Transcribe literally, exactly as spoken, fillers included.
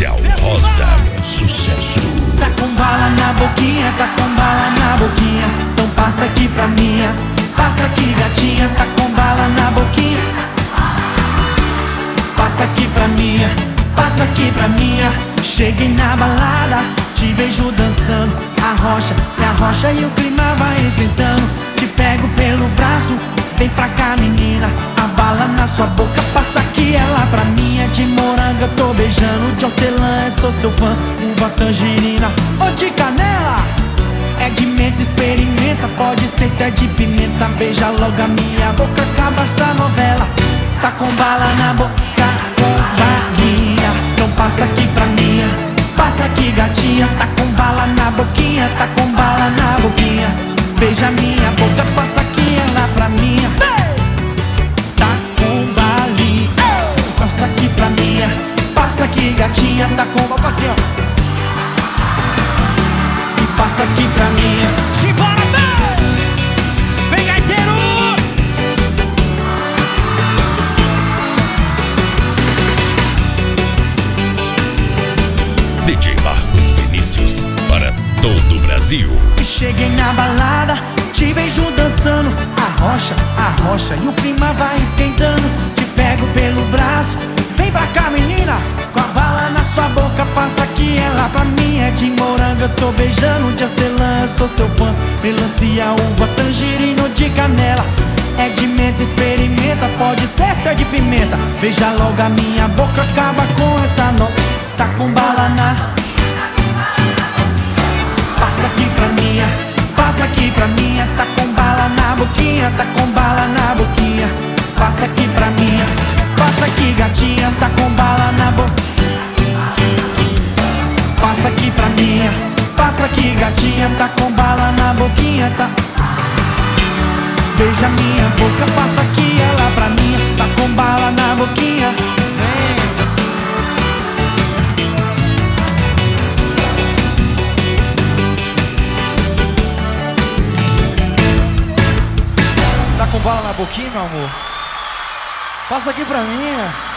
Especial Rosa, sucesso. Tá com bala na boquinha, tá com bala na boquinha. Então passa aqui pra minha, passa aqui gatinha. Tá com bala na boquinha, passa aqui pra minha, passa aqui pra minha. Cheguei na balada, te vejo dançando, arrocha, me arrocha e o clima vai esquentando. Te pego pelo braço, vem pra cá menina. A bala na sua boca, passa aqui ela pra mim. É de morango eu tô beijando, de hortelã eu sou seu fã. Uva tangerina ou de canela, é de menta, experimenta. Pode ser até de pimenta, beija logo a minha boca, acaba essa novela. Tá com bala na boca, com balinha. Então passa aqui pra minha, passa aqui gatinha. Tá com bala na boquinha, tá com bala na boquinha. Beija minha boca, passa aqui ela pra minha. Tá com balinha, passa aqui pra minha, passa aqui gatinha. Tá com bala assim, ó, e passa aqui pra minha. Simbora, vem! Vem, gaiteiro! D J Marcos Vinícius para todo o Brasil. Cheguei na balada, te vejo dançando, arrocha, arrocha e o clima vai esquentando. Te pego pelo braço, vem pra cá menina. Com a bala na sua boca, passa aqui ela pra mim. É de morango eu tô beijando, de hortelã eu sou seu fã. Melancia, uva, tangerina ou de canela, é de menta, experimenta. Pode ser até de pimenta, beija logo a minha boca, acaba com essa nota. Tá com bala na, passa aqui pra minha, passa aqui pra minha. Tá com bala na boquinha, tá com bala na boquinha. Passa aqui pra minha, passa aqui gatinha. Tá com bala na boca, passa aqui pra minha, passa aqui gatinha. Tá com bala na boquinha, tá. Beija minha boca, passa aqui ela pra minha. Tá com bala na boquinha, vem. Tá com bala na boquinha, meu amor? Passa aqui pra mim.